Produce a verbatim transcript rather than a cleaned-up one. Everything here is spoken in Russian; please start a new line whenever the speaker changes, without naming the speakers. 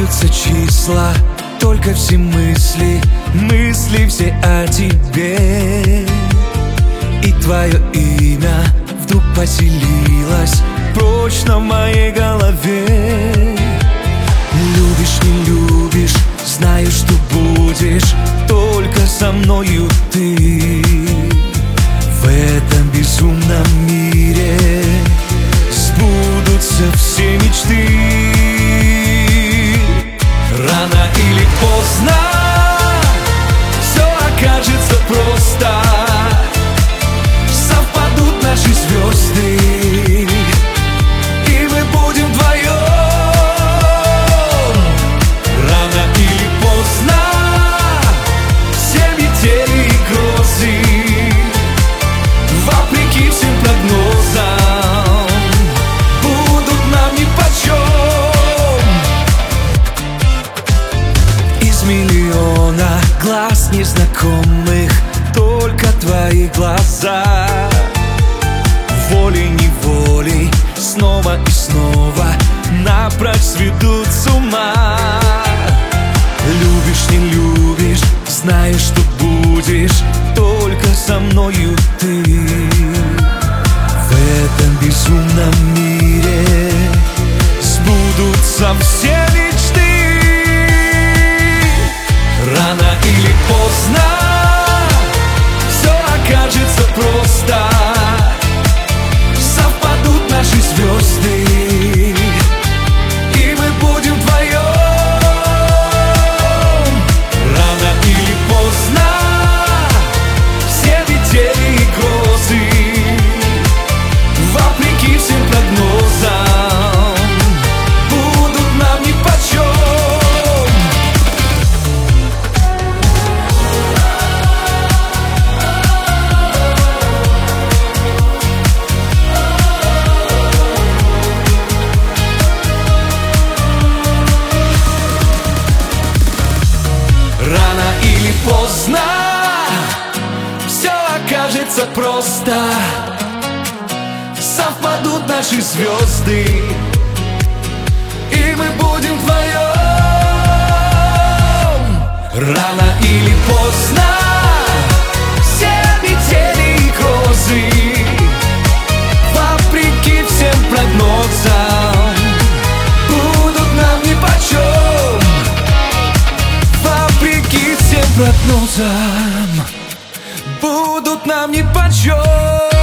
сбиваются числа, только все мысли, мысли все о тебе. И твое имя вдруг поселилось прочно в моей голове. Любишь, не любишь, знаю, что будешь только со мною ты. В этом безумном мире сбудутся все мечты. Рано или поздно все окажется просто. Совпадут наши звезды, и мы будем вдвоем. Рано или поздно все метели и грозы, вопреки всем прогнозам, будут нам нипочем. Из миллиона глаз незнакомых только твои глаза. Волей-неволей снова и снова напрочь сведут с ума. Любишь, не любишь, знаешь, что будешь только со мною ты. В этом безумном мире сбудутся все мечты. Рано или поздно все окажется просто. Совпадут наши звезды, и мы будем вдвоем. Рано или поздно все метели и грозы, вопреки всем прогнозам, будут нам нипочем. Рано или поздно все окажется просто. Совпадут наши звезды, и мы будем вдвоем. Рано или поздно все метели и грозы, вопреки всем прогнозам, будут нам нипочем. Вопреки всем прогнозам, будут нам нипочем.